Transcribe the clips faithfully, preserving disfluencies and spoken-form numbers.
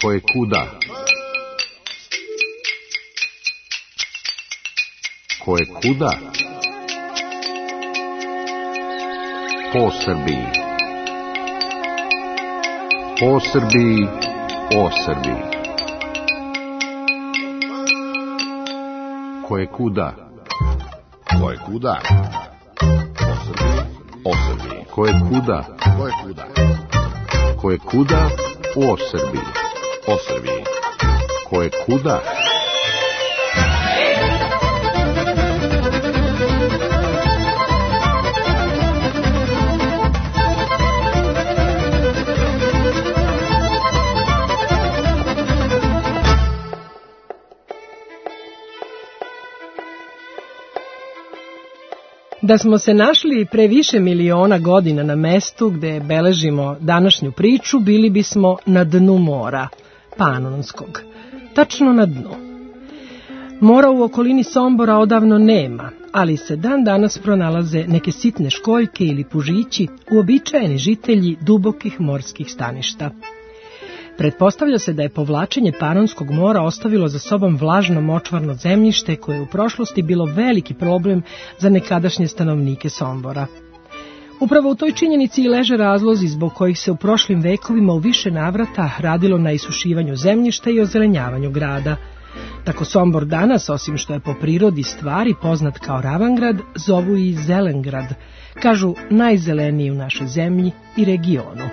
Koje kuda? Koje kuda? Po Srbiji. Po Srbiji, o Srbiji. Koje kuda? Koje kuda? Po Srbiji, o Srbiji. Koje kuda? Koje kuda? Koje kuda? O Srbiji. O Srbiji. Koje kuda? Da smo se našli pre više miliona godina na mestu gde beležimo današnju priču, bili bismo na dnu mora, Panonskog. Tačno na dnu. Mora u okolini Sombora odavno nema, ali se dan danas pronalaze neke sitne školjke ili pužići, uobičajeni žitelji dubokih morskih staništa. Pretpostavlja se da je povlačenje Panonskog mora ostavilo za sobom vlažno močvarno zemljište koje je u prošlosti bilo veliki problem za nekadašnje stanovnike Sombora. Upravo u toj činjenici i leže razlozi zbog kojih se u prošlim vekovima u više navrata radilo na isušivanju zemljišta i ozelenjavanju grada. Tako Sombor danas, osim što je po prirodi stvari poznat kao Ravangrad, zovu i Zelengrad, kažu najzeleniji u našoj zemlji i regionu.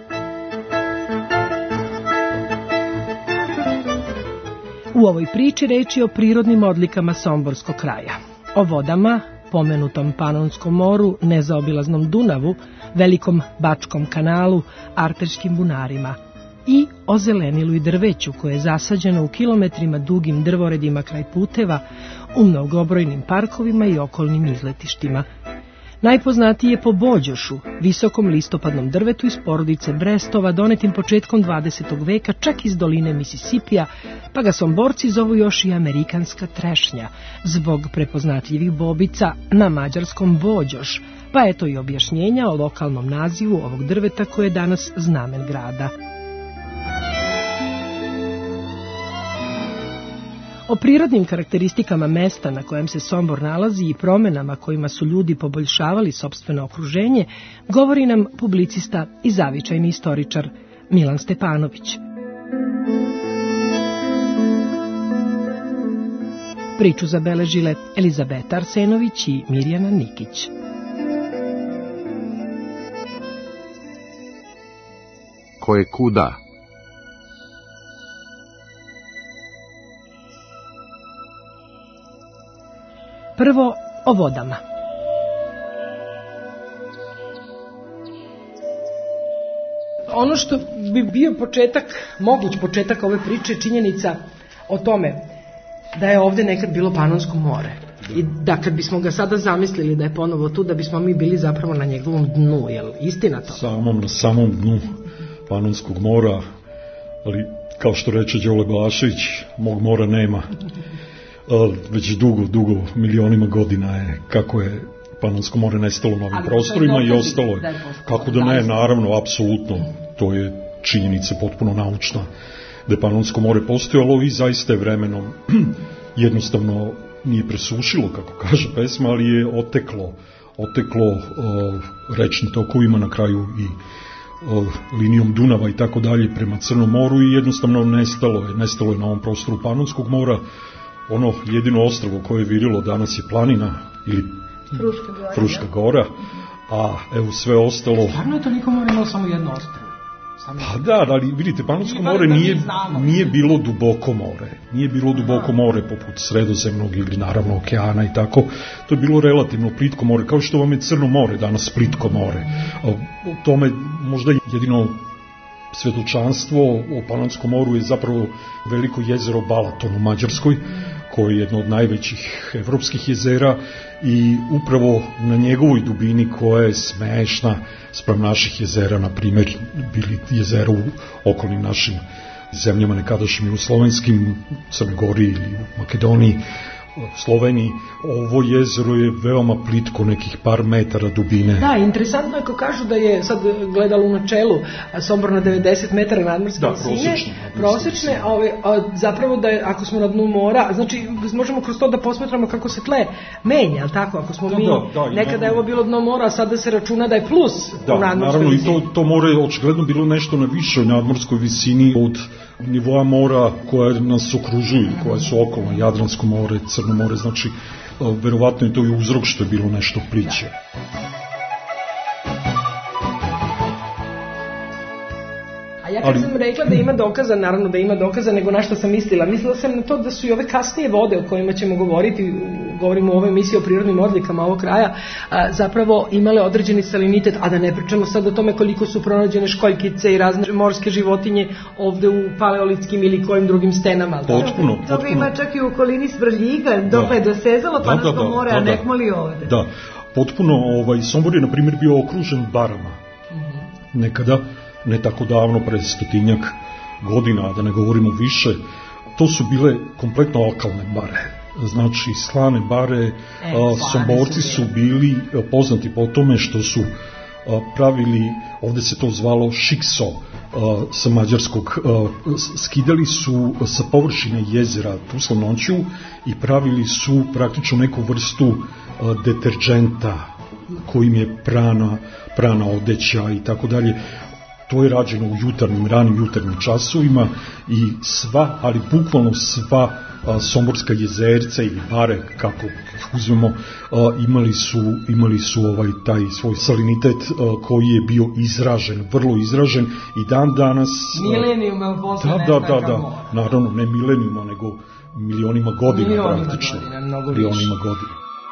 U ovoj priči reč je o prirodnim odlikama Somborskog kraja, o vodama, pomenutom Panonskom moru, nezaobilaznom Dunavu, velikom Bačkom kanalu, arterskim bunarima i o zelenilu i drveću koje je zasađeno u kilometrima dugim drvoredima kraj puteva, u mnogobrojnim parkovima i okolnim izletištima. Najpoznatiji je po bođošu, visokom listopadnom drvetu iz porodice Brestova, donetim početkom dvadesetog veka čak iz doline Misisipija, pa ga Somborci zovu još i amerikanska trešnja, zbog prepoznatljivih bobica na mađarskom bođoš, pa eto i objašnjenja o lokalnom nazivu ovog drveta koje je danas znamen grada. O prirodnim karakteristikama mesta na kojem se Sombor nalazi i promenama kojima su ljudi poboljšavali sopstveno okruženje, govori nam publicista i zavičajni istoričar Milan Stepanović. Priču zabeležile Elizabeta Arsenović i Mirjana Nikić. Koje kuda? Prvo o vodama. Ono što bi bio početak, moguć početak ove priče, je činjenica o tome da je ovde nekad bilo Panonsko more. I da kad bismo ga sada zamislili da je ponovo tu, da bismo mi bili zapravo na njegovom dnu, je li istina to? Samom, na samom dnu Panonskog mora, ali kao što reče Đole Balašević, mog mora nema. Već dugo, dugo, milionima godina je kako je Panonsko more nestalo na ovim prostorima i ostalo je. Kako da ne, naravno, apsolutno, to je činjenica potpuno naučna da je Panonsko more postojalo i zaista je vremenom jednostavno nije presušilo, kako kaže pesma, ali je oteklo, oteklo uh, rečnim tokovima, na kraju i uh, linijom Dunava i tako dalje prema Crnom moru i jednostavno nestalo je, nestalo je na ovom prostoru Panonskog mora. Ono jedino ostrvo koje je virilo danas je planina ili Fruška gora, Fruška gora, a evo sve ostalo... Stvarno je toliko more imalo samo jedno ostrvo? Samo... Pa da, ali vidite, Panonsko more nije, nije bilo duboko more. Nije bilo duboko more poput Sredozemnog ili naravno okeana i tako. To je bilo relativno plitko more, kao što vam je Crno more danas plitko more. A u tome možda jedino svedočanstvo o Panonskom moru je zapravo veliko jezero Balaton u Mađarskoj, koje je jedno od najvećih evropskih jezera i upravo na njegovoj dubini koja je smešna spram naših jezera, na primjer bili jezera u okolnim našim zemljama nekadašnjim jugoslovenskim, Crnoj Gori ili u Makedoniji, Sloveniji, ovo jezero je veoma plitko, nekih par metara dubine. Da, interesantno je ko kažu da je sad gledalo u načelu Sombor na devedeset metara nadmorske visine, prosečne, a, ove, a zapravo da je, ako smo na dnu mora, znači možemo kroz to da posmetramo kako se tle menja, ali tako, ako smo da, mi, da, da, nekada je ovo bilo dno mora, a sada se računa da je plus da, u nadmorskoj naravno, visini. I to, to more je očigledno bilo nešto na višoj nadmorskoj visini od nivoa mora koja nas okružuju, koja su okolo, Jadransko more, Crno more, znači verovatno je to i uzrok što je bilo nešto pliće. A ja kad Ali... sam rekla da ima dokaza, naravno da ima dokaza, nego na što sam mislila. Mislila sam na to da su i ove kasnije vode o kojima ćemo govoriti, govorimo u ovoj emisiji o prirodnim odlikama ovog kraja, a, zapravo imale određeni salinitet, a da ne pričamo sad o tome koliko su pronađene školjkice i razne morske životinje ovde u paleolitskim ili kojim drugim stenama. Potpuno, to potpuno. ima čak i u okolini Svrljiga, dok je dosezalo pa nas do more, a nek moli ovde. Da, potpuno, ovaj, Sombor je na primjer bio okružen barama. Mm-hmm. Nekada, ne tako davno, pre stotinjak godina, da ne govorimo više, to su bile kompletno lokalne bare. Znači, slane bare, e, a, Somborci su bili a, poznati po tome što su a, pravili, ovde se to zvalo šikso, a, sa mađarskog, a, skidali su sa površine jezera Tuslonoću i pravili su praktično neku vrstu a, deterđenta kojim je prana, prana odeća i tako dalje. To je rađeno u jutarnjim, ranim jutarnjim časovima i sva, ali bukvalno sva a, somborska jezerca ili bare, kako ih uzmemo, a, imali su, imali su ovaj, taj svoj salinitet a, koji je bio izražen, vrlo izražen i dan danas... Milenijuma posle da, da, da, da, naravno, ne milenijuma, nego milionima godina milionima praktično. Godina, mnogo milionima godina.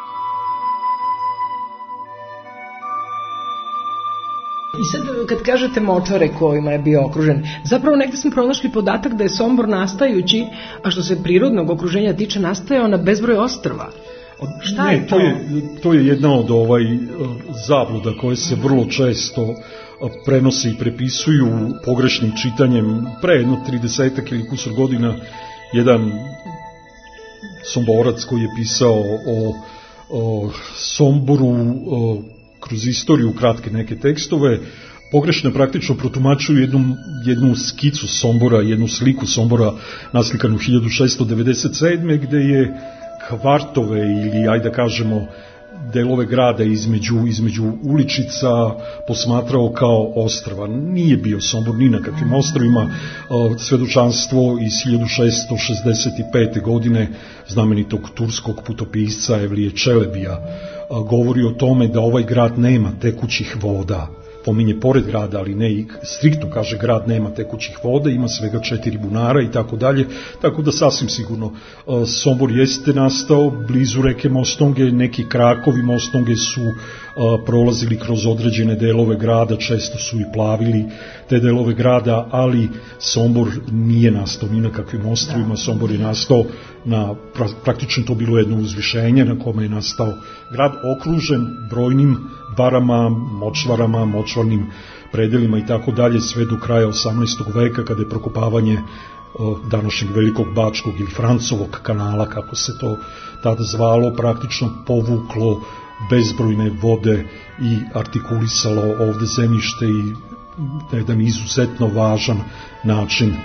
I sad kad kažete močvare kojima je bio okružen, zapravo negde smo pronašli podatak da je Sombor nastajući, a što se prirodnog okruženja tiče, nastajao na bezbroj ostrva. Šta ne, je to? To je, to je jedna od ovaj zabluda koje se vrlo često prenose i prepisuju pogrešnim čitanjem. Pre jedno tridesetak ili kusur godina jedan Somborac koji je pisao o, o Somboru, o, kroz istoriju kratke neke tekstove, pogrešno praktično protumačuju jednu, jednu skicu Sombora, jednu sliku Sombora naslikanu hiljadu šessto devedeset sedme gde je kvartove ili, ajde da kažemo, delove grada između, između uličica posmatrao kao ostrva. Nije bio Sombor ni na kakvim ostrvima. Svedočanstvo iz hiljadu šessto šezdeset pete. godine znamenitog turskog putopisca Evlije Čelebija govori o tome da ovaj grad nema tekućih voda. Pominje pored grada, ali ne i striktno kaže grad nema tekućih voda, ima svega četiri bunara i tako dalje, tako da sasvim sigurno Sombor jeste nastao blizu reke Mostonge, neki krakovi Mostonge su prolazili kroz određene delove grada, često su i plavili te delove grada, ali Sombor nije nastao ni na kakvim ostrvima, Sombor je nastao na, praktično to bilo jedno uzvišenje na kome je nastao grad okružen brojnim barama, močvarama, močvarnim predelima i tako dalje, sve do kraja osamnaestog veka kada je prokopavanje današnjeg Velikog Bačkog ili Francovog kanala, kako se to tada zvalo, praktično povuklo bezbrojne vode i artikulisalo ovde zemljište i na jedan izuzetno važan način.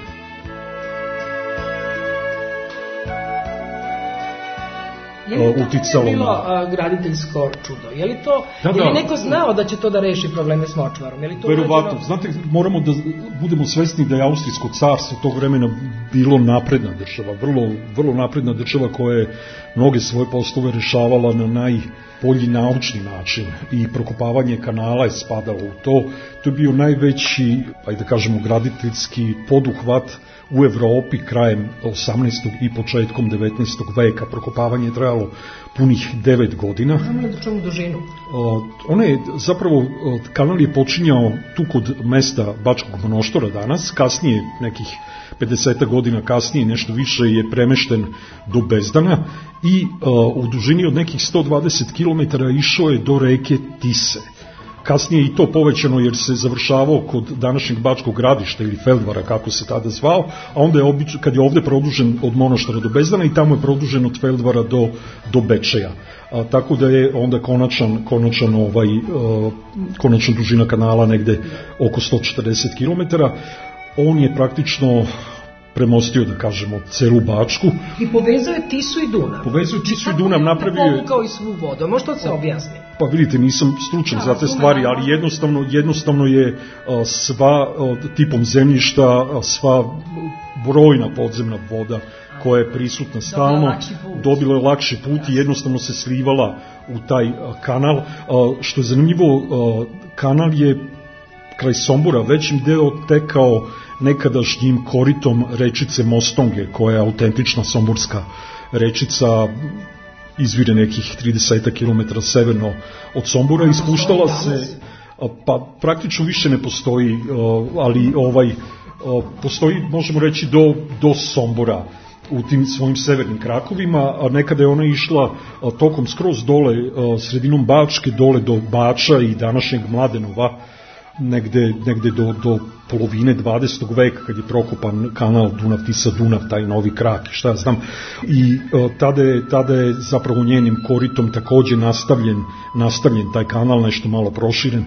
Je li to uticalo bilo na... graditeljsko čudo? Je li to, da, je li neko znao da će to da reši probleme s močvarom? Je li to verovatno, urađeno... znate, moramo da budemo svesni da je Austrijsko carstvo tog vremena bilo napredna država, vrlo, vrlo napredna država koja je mnoge svoje poslove rešavala na najbolji naučni način i prokopavanje kanala je spadalo u to. To je bio najveći, ajde da kažemo, graditeljski poduhvat u Evropi krajem osamnaestog i početkom devetnaestog veka. Prokopavanje je trajalo punih devet godina. Znamo li da čemu dužinu? Ono je, zapravo, kanal je počinjao tu kod mesta Bačkog Monoštora danas, kasnije, nekih pedeset godina kasnije, nešto više, je premešten do Bezdana i u dužini od nekih sto dvadeset kilometara išao je do reke Tise. kasnije i to povećano jer se završavao kod današnjeg Bačkog gradišta ili Feldvara, kako se tada zvao, a onda je obič, kad je ovde produžen od Monoštara do Bezdana i tamo je produžen od Feldvara do, do Bečeja. A, tako da je onda konačan, konačan, ovaj, uh, konačan dužina kanala negde oko sto četrdeset kilometara. On je praktično premostio, da kažemo, celu Bačku. I povezuje Tisu i Dunav. Povezuje Tisu i Dunav, napravio je... Povukao i svu vodu, možda se objasni. Pa vidite, nisam stručan za te stvari, ali jednostavno, jednostavno je a, sva a, tipom zemljišta, a, sva brojna podzemna voda koja je prisutna stalno, dobila je lakši put i jednostavno se slivala u taj a, kanal. A, što je zanimljivo, a, kanal je kraj Sombora većim deo tekao nekadašnjim koritom rečice Mostonge, koja je autentična somborska rečica, izvire nekih trideset kilometara severno od Sombora i spuštala se, pa praktično više ne postoji, ali ovaj postoji, možemo reći, do, do Sombora u tim svojim severnim krakovima, a nekada je ona išla tokom skroz dole, sredinom Bačke, dole do Bača i današnjeg Mladenova, negde, negde do, do polovine dvadesetog veka, kad je prokopan kanal Dunav-Tisa-Dunav, taj novi krak i šta ja znam, i uh, tada, je, tada je zapravo njenim koritom takođe nastavljen, nastavljen taj kanal, nešto malo proširen.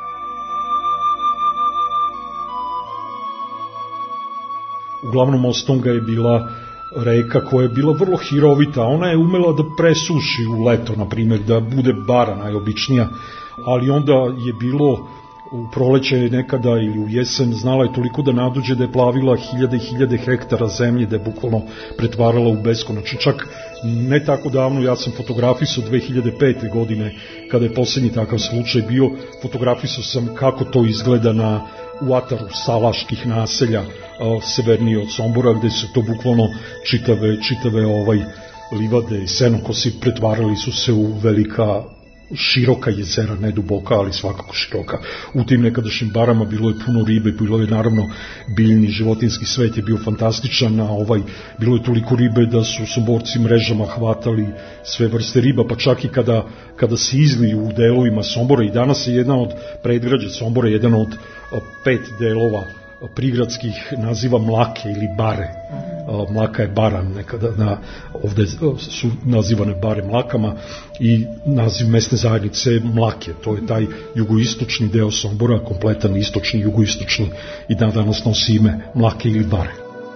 Uglavnom Mostonga je bila reka koja je bila vrlo hirovita, ona je umela da presuši u leto, na primjer, da bude bara najobičnija, ali onda je bilo u proleće nekada ili u jesen znala je toliko da naduđe da je plavila hiljade i hiljade hektara zemlje, da je bukvalno pretvarala u beskonačno. Čak ne tako davno, ja sam fotografisao dve hiljade pete godine, kada je posljednji takav slučaj bio, fotografisao sam kako to izgleda na, u ataru salaških naselja a, severnije od Sombora, gde su to bukvalno čitave, čitave ovaj, livade i senokosi pretvarali su se u velika široka jezera, ne duboka, ali svakako široka. U tim nekadašnjim barama bilo je puno ribe, bilo je naravno biljni, životinski svet je bio fantastičan, a ovaj, bilo je toliko ribe da su Somborci mrežama hvatali sve vrste riba, pa čak i kada, kada se izliju u delovima Sombora, i danas je jedna od predgrađa Sombora, jedan od pet delova prigradskih naziva Mlake ili Bare. Mlaka je bara, nekada na, ovde su nazivane bare Mlakama, i naziv mesne zajednice Mlake, to je taj jugoistočni deo Sombora, kompletan istočni, jugoistočni, i dan danas nosi ime Mlake ili Bare.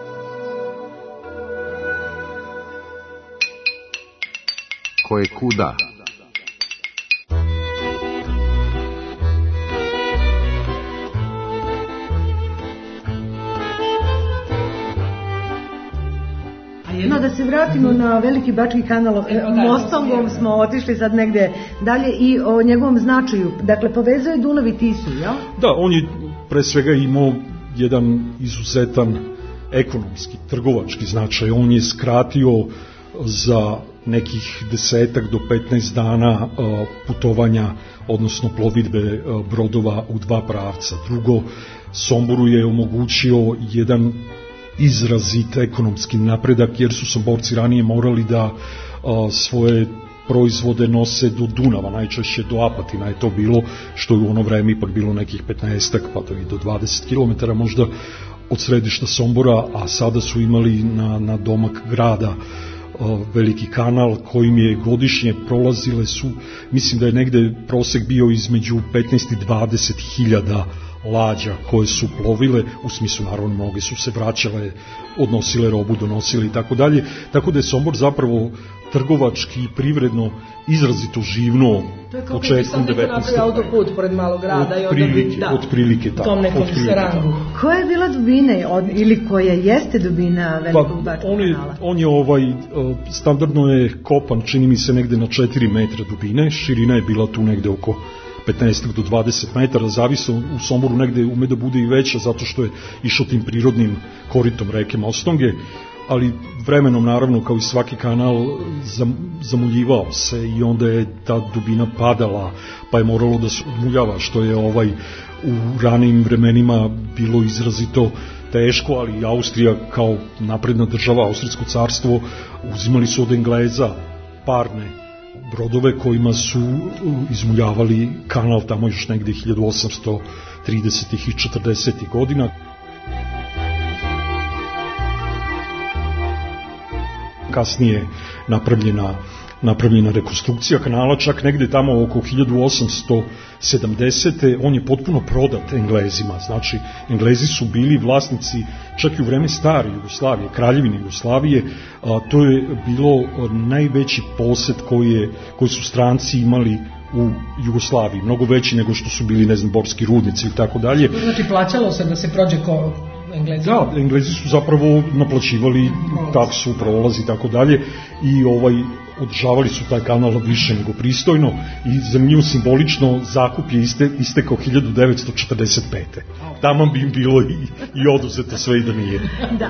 Ko je kuda? No, da se vratimo na Veliki Bački kanal, Mostongom smo otišli sad negde dalje i o njegovom značaju. Dakle, povezuje Dunav i Tisu, jel? Da, on je pre svega imao jedan izuzetan ekonomski, trgovački značaj. On je skratio za nekih desetak do petnaest dana putovanja, odnosno plovidbe brodova u dva pravca. Drugo, Somboru je omogućio jedan izrazit ekonomski napredak, jer su Somborci ranije morali da a, svoje proizvode nose do Dunava, najčešće do Apatina je to bilo, što je u ono vreme ipak bilo nekih petnaestak pa to i do dvadeset kilometara možda od središta Sombora, a sada su imali na, na domak grada a, veliki kanal kojim je godišnje prolazile su, mislim da je negde prosek bio između petnaest i dvadeset hiljada lađa koje su plovile, u smislu naravno mnoge su se vraćale, odnosile robu, donosile i tako dalje, tako da je Sombor zapravo trgovački i privredno izrazito živno početkom devetnaestog. To je kao bi autoput pored malog grada i onda bi, da, otprilike tako. Tom nekom serangu. Koja je bila dubina, od, ili koja jeste dubina Velikog Bačkog kanala? On je ovaj, standardno je kopan, čini mi se negde na četiri metra dubine, širina je bila tu negde oko petnaest do dvadeset metara, zavisno u Somboru negde ume da bude i veća zato što je išao tim prirodnim koritom reke Mostonge, ali vremenom naravno kao i svaki kanal zamuljivao se i onda je ta dubina padala, pa je moralo da se odmuljava, što je ovaj u ranijim vremenima bilo izrazito teško, ali Austrija kao napredna država, Austrijsko carstvo, uzimali su od Engleza parne brodove kojima su izmuljavali kanal tamo još negde hiljadu osamsto tridesetih i četrdesetih godina. Kasnije napravljena napravljena rekonstrukcija kanala, čak negde tamo oko hiljadu osamsto sedamdesete. On je potpuno prodat Englezima, znači Englezi su bili vlasnici čak i u vreme stare Jugoslavije, Kraljevine Jugoslavije, a, to je bilo najveći posed koji, je, koji su stranci imali u Jugoslaviji, mnogo veći nego što su bili, ne znam, borski rudnici i tako dalje. Znači plaćalo se da se prođe ko Englezi? Da, Englezi su zapravo naplaćivali taksu, prolaz i tako dalje i ovaj održavali su taj kanal više nego pristojno i za nju simbolično zakup je iste, istekao hiljadu devetsto četrdeset pete. Tamo bi im bilo i, i oduzeto sve i da nije. Da.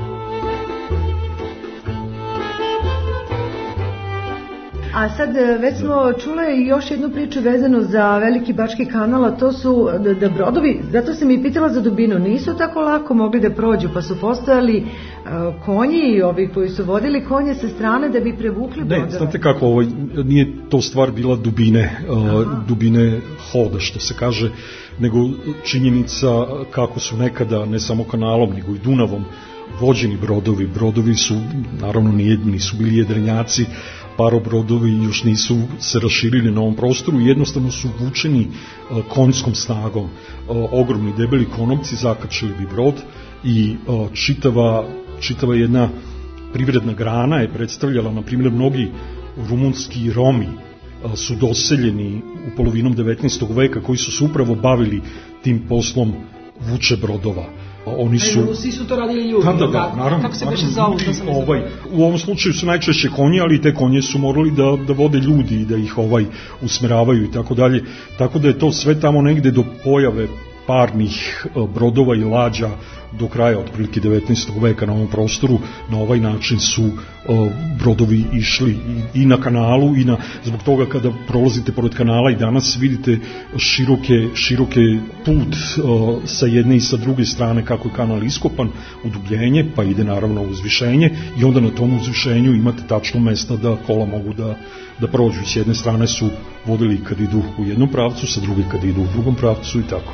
A sad već smo čule još jednu priču vezanu za Veliki bački kanal, a to su da, da brodovi, zato sam i pitala za dubinu, nisu tako lako mogli da prođu, pa su postojali uh, konji i ovi koji su vodili konje sa strane da bi prevukli brodove. Ne, znate kako, ovaj, nije to stvar bila dubine, uh, dubine hoda, što se kaže, nego činjenica kako su nekada, ne samo kanalom, nego i Dunavom, vođeni brodovi. Brodovi su, naravno, nije, nisu bili jedrenjaci, parobrodovi još nisu se raširili na ovom prostoru, jednostavno su vučeni uh, konjskom snagom. Uh, ogromni debeli konopci zakačili bi brod i uh, čitava, čitava jedna privredna grana je predstavljala, na primjer, mnogi rumunski Romi uh, su doseljeni u polovinom devetnaestog veka koji su se upravo bavili tim poslom vuče brodova. Oni su... A Rusi su to radili ljudi. Da, da, da, naravno. Kako se beše zovu? Ovaj, u ovom slučaju su najčešće konji, ali te konje su morali da, da vode ljudi i da ih ovaj usmeravaju i tako dalje. Tako da je to sve tamo negde do pojave parnih brodova i lađa do kraja otprilike devetnaestog veka na ovom prostoru. Na ovaj način su uh, brodovi išli i, i na kanalu i na, zbog toga kada prolazite pored kanala i danas vidite široke, široke put uh, sa jedne i sa druge strane kako je kanal iskopan, udubljenje, pa ide naravno uzvišenje i onda na tom uzvišenju imate tačno mesta da kola mogu da, da prođu. S jedne strane su vodili kad idu u jednom pravcu, sa druge kad idu u drugom pravcu i tako.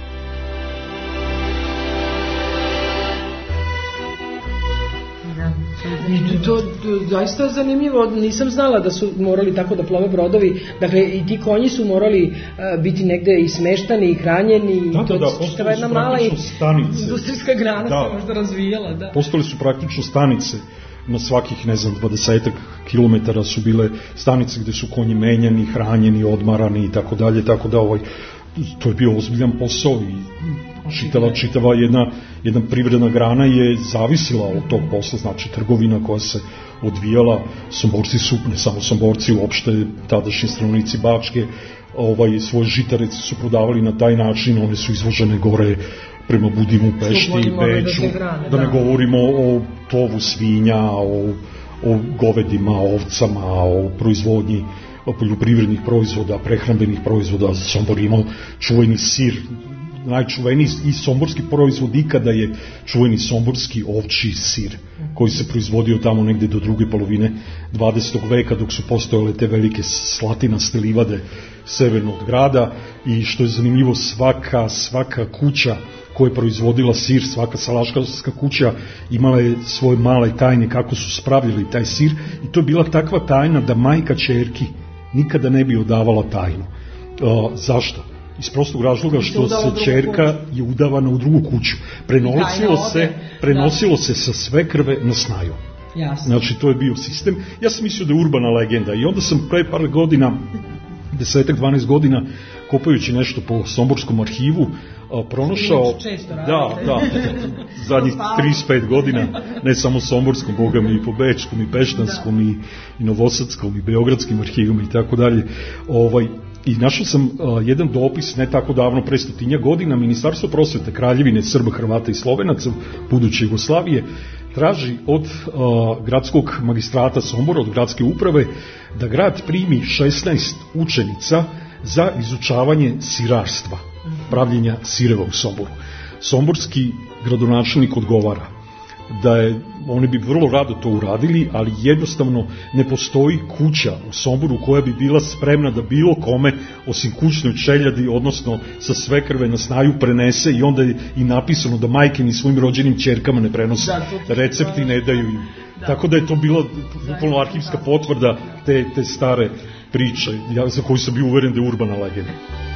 I to, to zaista zanimljivo, nisam znala da su morali tako da plove brodovi, dakle i ti konji su morali uh, biti negde i smeštani i hranjeni, da, da, da, čitava jedna mala i stanice. Industrijska grana da, se možda razvijala. Da. Postali su praktično stanice, na svakih, ne znam, dvadesetak kilometara su bile stanice gde su konji menjani, hranjeni, odmarani i tako dalje, tako da ovaj, to je bio ozbiljan posao i čitava, čitava jedna, jedna privredna grana je zavisila od tog posla, znači trgovina koja se odvijala. Somborci su, ne samo Somborci, uopšte tadašnji stanovnici Bačke, ovaj, svoje žitarice su prodavali na taj način, one su izvožene gore prema Budimu, Pešti, Beču, da, da ne govorimo o tovu svinja, o, o govedima, ovcama, o proizvodnji poljoprivrednih proizvoda, prehrambenih proizvoda. Sombor imao čuveni sir, najčuveniji i somborski proizvod ikada je čuveni somborski ovčji sir, koji se proizvodio tamo negde do druge polovine dvadesetog veka, dok su postojale te velike slatinaste livade severno od grada. I što je zanimljivo, svaka, svaka kuća koja je proizvodila sir, svaka salaškarska kuća imala je svoje male tajne kako su spravili taj sir, i to je bila takva tajna da majka ćerki nikada ne bi odavala tajnu. Uh, zašto? Iz prostog razloga što se ćerka je udavana u drugu kuću. Prenosilo se, prenosilo se sa sve krve na snaju. Jasno. Znači, to je bio sistem. Ja sam mislio da je urbana legenda i onda sam pre par godina, desetak, dvanaest godina, kopajući nešto po Somborskom arhivu, a, pronašao, da, da, zadnjih trideset pet godina, ne samo Somborskom, boga mi, i po Bečkom, i Peštanskom, i, i Novosadskom, i Beogradskim arhivima i tako dalje, ovaj, i našao sam uh, jedan dopis ne tako davno, pre stotinja godina. Ministarstvo prosvete Kraljevine Srba, Hrvata i Slovenaca buduće Jugoslavije traži od uh, gradskog magistrata Sombora, od gradske uprave, da grad primi šesnaest učenica za izučavanje sirarstva, pravljenja sireva u Somboru. Somborski gradonačelnik odgovara: da je, oni bi vrlo rado to uradili, ali jednostavno ne postoji kuća u Somboru koja bi bila spremna da bilo kome, osim kućnoj čeljadi, odnosno sa sve krve na snaju, prenese, i onda je i napisano da majke ni svojim rođenim ćerkama ne prenose da, recepti, ne daju im. Da. Tako da je to bila bukvalno arhivska potvrda te, te stare priče, ja, za koju sam bio uveren da je urbana legenda.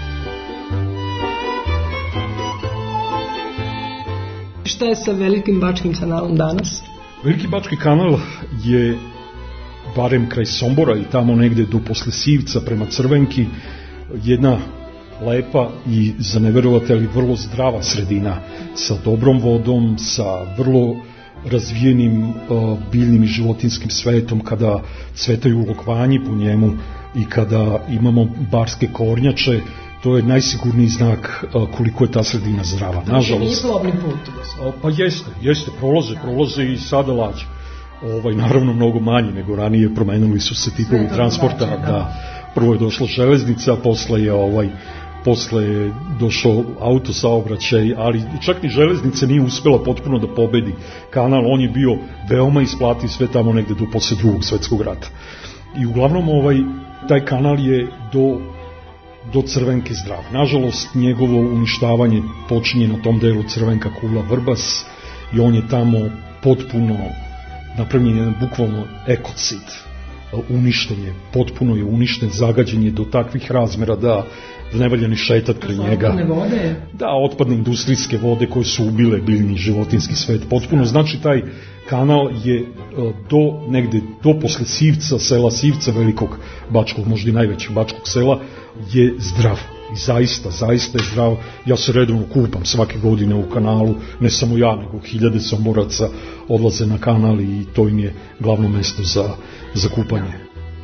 Šta je sa Velikim Bačkim kanalom danas? Veliki Bački kanal je, barem kraj Sombora i tamo negde do posle Sivca prema Crvenki, jedna lepa i, za ne verovate, ali vrlo zdrava sredina sa dobrom vodom, sa vrlo razvijenim uh, biljnim i životinskim svetom, kada cvetaju lokvanji po njemu i kada imamo barske kornjače. To je najsigurniji znak uh, koliko je ta sredina zdrava. Nažalost, nije plovni put. Uh, pa jeste, jeste, prolaze, prolaze i sada lađe. Ovaj, naravno mnogo manji nego ranije, promenili su se tipovi transporta, lađe, da. da. Prvo je došla železnica, posle je ovaj posle je došao autosaobraćaj, ali čak ni železnica nije uspela potpuno da pobedi kanal, on je bio veoma isplativ sve tamo negde do posle drugog svetskog rata. I uglavnom ovaj, taj kanal je do, do Crvenke zdrav. Nažalost, njegovo uništavanje počinje na tom delu Crvenka, Kula, Vrbas, i on je tamo potpuno napravljen jedan bukvalno ekocid. Uništen je, potpuno je uništen, zagađen je do takvih razmera da da ne valja ni šetat kraj njega. Otpadne vode? Da, otpadne industrijske vode koje su ubile biljni životinski svet. Potpuno, znači taj kanal je do negde, do posle Sivca, sela Sivca, velikog bačkog, možda i najvećeg bačkog sela, je zdrav. I zaista, zaista je zdrav. Ja se redovno kupam svake godine u kanalu, ne samo ja, nego hiljade Somboraca odlaze na kanal i to im je glavno mesto za, za kupanje.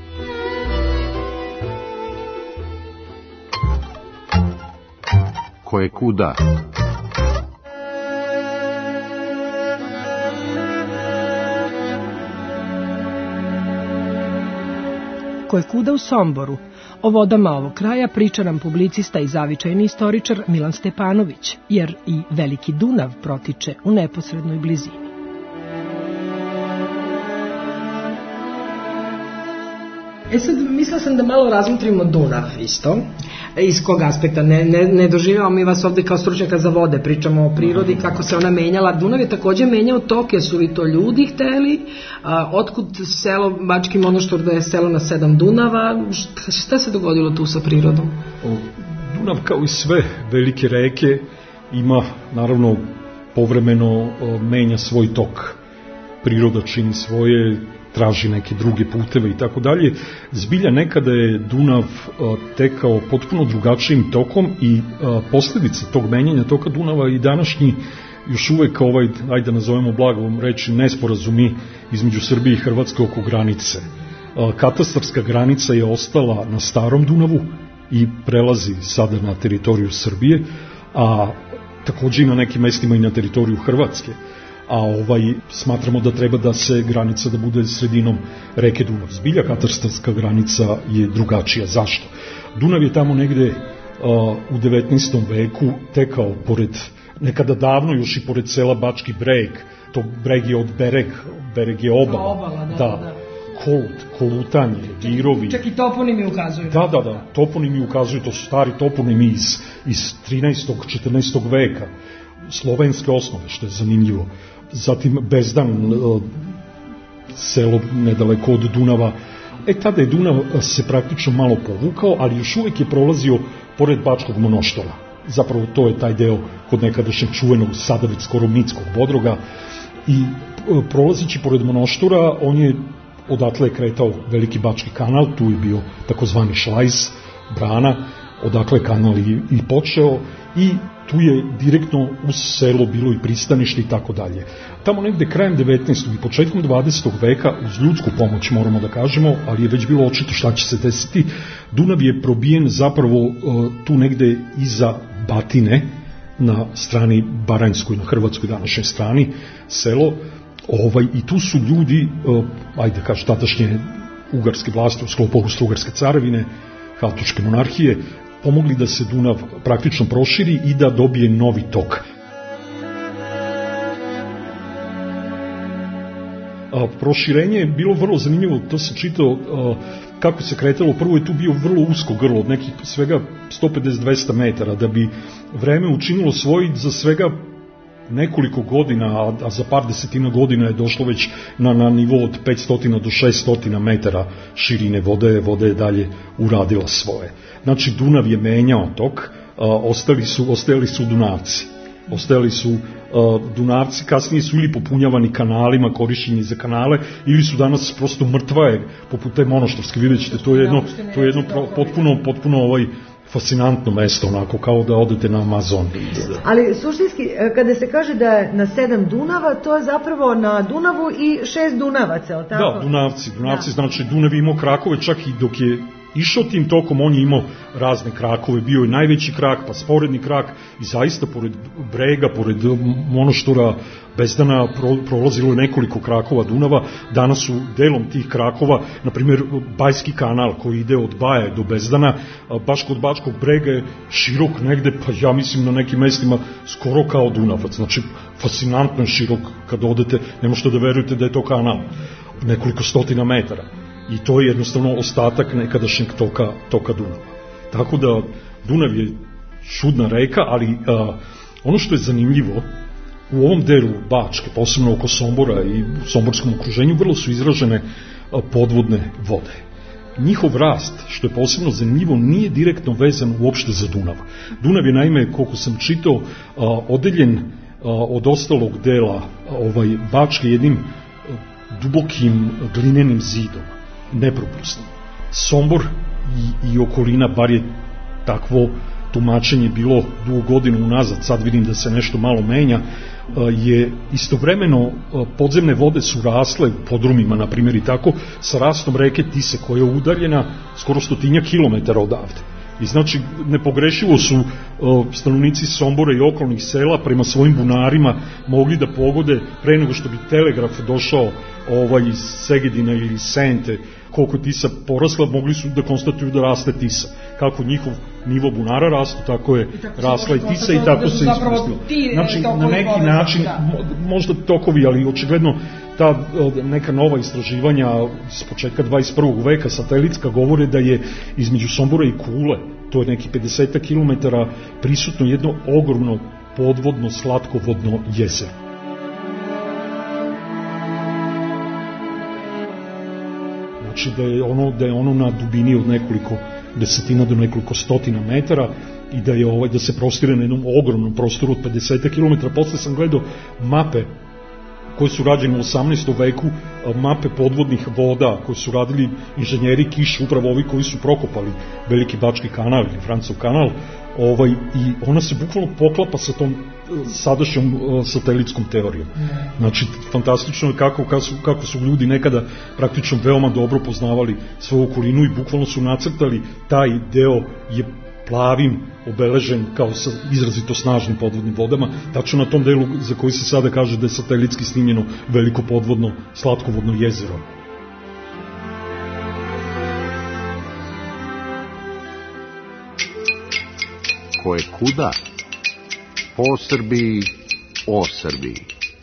Koje kuda. Koje kuda u Somboru. O vodama ovog kraja priča nam publicista i zavičajni istoričar Milan Stepanović, jer i Veliki Dunav protiče u neposrednoj blizini. E sad, mislila sam da malo razmotrimo Dunav isto. Iz kog aspekta? Ne, ne, ne doživljamo mi vas ovde kao stručnjaka za vode, pričamo o prirodi, kako se ona menjala. Dunav je takođe menjao toke, su li to ljudi hteli? A, otkud selo Bački Monoštor da je selo na sedam Dunava? Šta, šta se dogodilo tu sa prirodom? Dunav, kao i sve velike reke, ima, naravno, povremeno menja svoj tok. Priroda čini svoje, traži neke druge puteve i tako dalje. Zbilja nekada je Dunav uh, tekao potpuno drugačijim tokom i uh, posljedice tog menjanja toka Dunava i današnji još uvek ovaj, ajde da nazovemo blagovom reči, nesporazumi između Srbije i Hrvatske oko granice. Uh, katastarska granica je ostala na starom Dunavu i prelazi sada na teritoriju Srbije, a takođe i na nekim mestima i na teritoriju Hrvatske. A ovaj, smatramo da treba da se granica da bude sredinom reke Dunav. Zbilja katastarska granica je drugačija. Zašto? Dunav je tamo negde uh, u devetnaestom veku tekao pored, nekada davno još i pored sela Bački Breg. To Breg je od Bereg, Bereg je obala. obala da, da. da. Kolut, kolutanje, virovi. Čak i toponimi ukazuju. Da, da, da, toponimi ukazuju, to su stari toponimi iz, iz trinaestog četrnaestog veka. Slovenske osnove, što je zanimljivo. Zatim Bezdan, selo nedaleko od Dunava. E tada je Dunav se praktično malo povukao, ali još uvek je prolazio pored Bačkog Monoštora. Zapravo to je taj deo kod nekadašnjeg čuvenog, sada već skoro mitskog Bodroga. I prolazići pored Monoštora, on je odatle kretao Veliki Bački kanal, tu je bio takozvani šlajz, brana, odakle kanal i, i počeo, i tu je direktno uz selo bilo i pristanište i tako dalje. Tamo negde krajem devetnaestog i početkom dvadesetog veka, uz ljudsku pomoć moramo da kažemo, ali je već bilo očito šta će se desiti, Dunav je probijen zapravo uh, tu negde iza Batine, na strani Baranjskoj, na hrvatskoj današnjoj strani, selo, ovaj, i tu su ljudi, uh, ajde da kažem, tadašnje ugarske vlasti u sklopu Austro-ugarske carevine, Habsburške monarhije, pomogli da se Dunav praktično proširi i da dobije novi tok. A, proširenje je bilo vrlo zanimljivo, to sam čitao a, kako se kretalo. Prvo je tu bio vrlo usko grlo, od nekih svega sto pedeset do dvesta metara, da bi vreme učinilo svoj za svega nekoliko godina, a, a za par desetina godina je došlo već na, na nivo od petsto do šeststo metara širine vode, voda je dalje uradila svoje. Znači, Dunav je menjao tok, a, ostali su, ostajali su Dunavci. Ostajali su uh, Dunavci, kasnije su ili popunjavani kanalima, korišćeni za kanale, ili su danas prosto mrtvaje, poput te Monoštorske, vidjet ćete, to je jedno, to je jedno potpuno, potpuno ovaj fascinantno mesto, onako kao da odete na Amazon. Ali suštinski, kada se kaže da je na sedam Dunava, to je zapravo na Dunavu i šest Dunavaca, je li tako? Da, Dunavci, Dunavci, da. Znači Dunav je imao krakove, čak i dok je išao tim tokom, on je imao razne krakove, bio je najveći krak, pa sporedni krak i zaista pored brega, pored Monoštora, Bezdana prolazilo je nekoliko krakova Dunava. Danas su delom tih krakova, na primjer Bajski kanal koji ide od Baje do Bezdana, baš kod Bačkog brega je širok negde, pa ja mislim na nekim mestima skoro kao Dunavac, znači fascinantno je širok kad odete, ne možete da verujete da je to kanal, nekoliko stotina metara. I to je jednostavno ostatak nekadašnjeg toka, toka Dunava. Tako da Dunav je čudna reka, ali a, ono što je zanimljivo, u ovom delu Bačke, posebno oko Sombora i u somborskom okruženju, vrlo su izražene a, podvodne vode. Njihov rast, što je posebno zanimljivo, nije direktno vezan uopšte za Dunav. Dunav je, naime, koliko sam čitao, a, odeljen a, od ostalog dela a, ovaj, Bačke jednim a, dubokim glinenim zidom, nepropusno. Sombor i, i okolina, bar je takvo tumačenje bilo dugo godina unazad, sad vidim da se nešto malo menja, je istovremeno podzemne vode su rasle u podrumima, na primjer, i tako, sa rastom reke Tise, koja je udaljena skoro stotinja kilometara odavde. I znači, nepogrešivo su uh, stanovnici Sombora i okolnih sela prema svojim bunarima mogli da pogode pre nego što bi telegraf došao ovaj, iz Segedina ili iz Sente, koliko je Tisa porasla, mogli su da konstatuju da raste Tisa. Kako njihov nivo bunara rastu, tako je tako rasla i Tisa i tako se ispustilo. Znači, na neki način, da. možda tokovi, ali očigledno ta neka nova istraživanja s početka dvadeset prvog veka satelitska govore da je između Sombora i Kule, to je neki pedeset kilometara, prisutno jedno ogromno podvodno slatkovodno jezero. Znači da je ono, da je ono na dubini od nekoliko desetina do nekoliko stotina metara i da je ovaj, da se prostire na jednom ogromnom prostoru od pedeset kilometara. Posle sam gledao mape koje su rađene u osamnaestom veku, mape podvodnih voda koje su radili inženjeri Kiš, upravo ovi koji su prokopali Veliki Bački kanal ili Francov kanal, ovaj, i ona se bukvalno poklapa sa tom sadašnjom uh, satelitskom teorijom. Znači, fantastično je kako, kako, su, kako su ljudi nekada praktično veoma dobro poznavali svoju okolinu i bukvalno su nacrtali taj deo je plavim obeležen kao sa izrazito snažnim podvodnim vodama, tačno na tom delu za koji se sada kaže da je satelitski snimljeno veliko podvodno slatkovodno jezero. Ko je kuda? Po Srbiji, o Srbiji.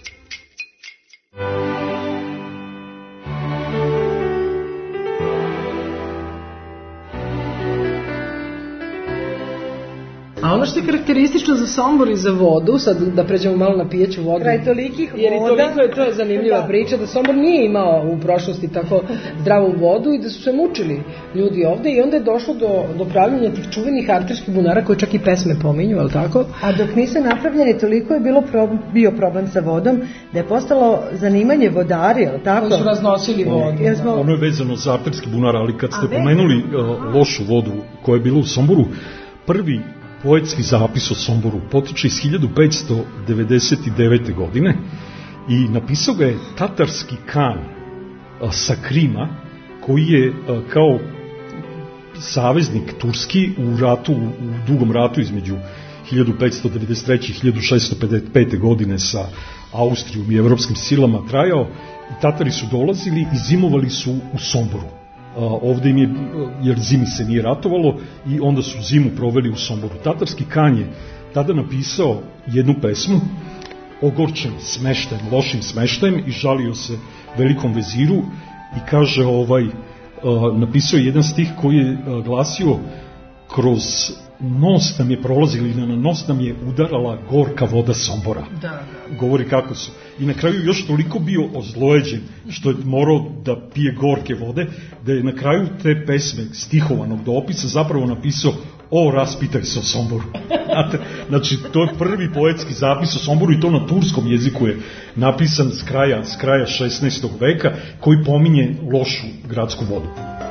A ono što je karakteristično za Sombor i za vodu, sad da pređemo malo na pijeću vodu, kraj tolikih voda, jer i toliko je to zanimljiva da. priča, da Sombor nije imao u prošlosti tako zdravu vodu i da su se mučili ljudi ovde i onda je došlo do, do pravljenja tih čuvenih arterskih bunara koje čak i pesme pominju, ali tako? A dok nisu napravljeni, toliko je bilo pro, bio problem sa vodom da je postalo zanimanje vodari, ali tako? Koji su raznosili vodu. Da. Smo... Ono je vezano za arterski bunar, ali kad ste pomenuli uh, lošu vodu koja je bila u Somboru, prvi poetski zapis o Somboru potiče iz hiljadu petsto devedeset devete. godine i napisao ga je tatarski kan a, sa Krima, koji je a, kao saveznik turski u ratu, u dugom ratu između hiljadu petsto devedeset treće. i hiljadu šeststo pedeset pete. godine sa Austrijom i evropskim silama trajao i Tatari su dolazili i zimovali su u Somboru. Uh, ovde im je, jer zimi se nije ratovalo i onda su zimu proveli u Somboru. Tatarski kan je tada napisao jednu pesmu ogorčen smeštajem, lošim smeštajem i žalio se velikom veziru i kaže, ovaj, napisao je jedan stih koji je glasio: kroz nos nam je prolazila ili na nos nam je udarala gorka voda Sombora. Da, da. Govori kako su. I na kraju još toliko bio ozlojeđen što je morao da pije gorke vode, da je na kraju te pesme stihovanog dopisa zapravo napisao: o, raspitaj se o Somboru. Znači, to je prvi poetski zapis o Somboru i to na turskom jeziku je napisan s kraja, s kraja šesnaestog veka, koji pominje lošu gradsku vodu.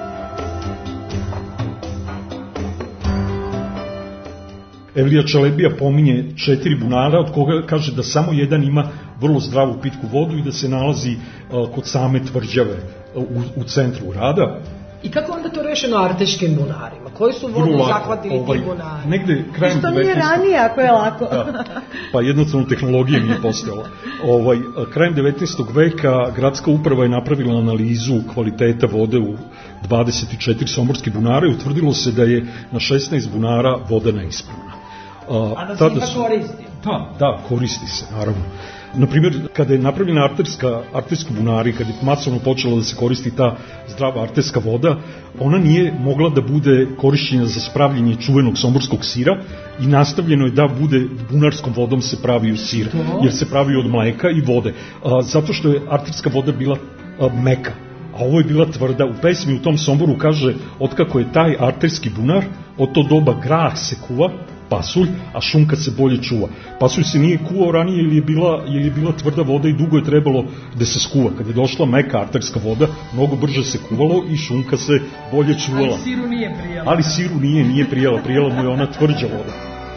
Evlija Čelebija pominje četiri bunara, od koga kaže da samo jedan ima vrlo zdravu pitku vodu i da se nalazi uh, kod same tvrđave uh, u, u centru grada. I kako onda to rešeno arteškim bunarima? Koji su vodu lako, zahvatili ovaj, ti bunari? Negde krajem što nije ranije ako je lako? Da, pa jednostavno tehnologija nije postojala. Ovaj, krajem devetnaestog veka gradska uprava je napravila analizu kvaliteta vode u dvadeset četiri somborske bunare i utvrdilo se da je na šesnaest bunara voda neispravna. A, A da se ipak koristi? Da, da, koristi se, naravno. Naprimjer, kada je napravljena arterska, arterski bunari, kada je masovno počela da se koristi ta zdrava arterska voda, ona nije mogla da bude korišćena za spravljenje čuvenog somborskog sira i nastavljeno je da bude bunarskom vodom se pravio sir, jer se pravi od mleka i vode. A, zato što je arterska voda bila a, meka, a ovo je bila tvrda. U pesmi u tom Somboru kaže: otkako je taj arterski bunar, od to doba grah se kuva, pasulj, a šunka se bolje čuva. Pasulj se nije kuvao ranije jer je bila, jer je bila tvrda voda i dugo je trebalo da se skuva. Kad je došla meka arterska voda, mnogo brže se kuvalo i šunka se bolje čuvala. Ali siru nije prijela. Ali siru nije, nije prijela, prijela mu je ona tvrđa voda.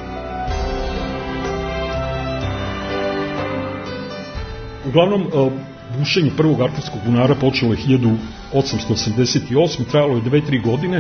Uglavnom, bušenje prvog arterskog bunara počelo je hiljadu osamsto osamdeset osme. Trajalo je dve tri godine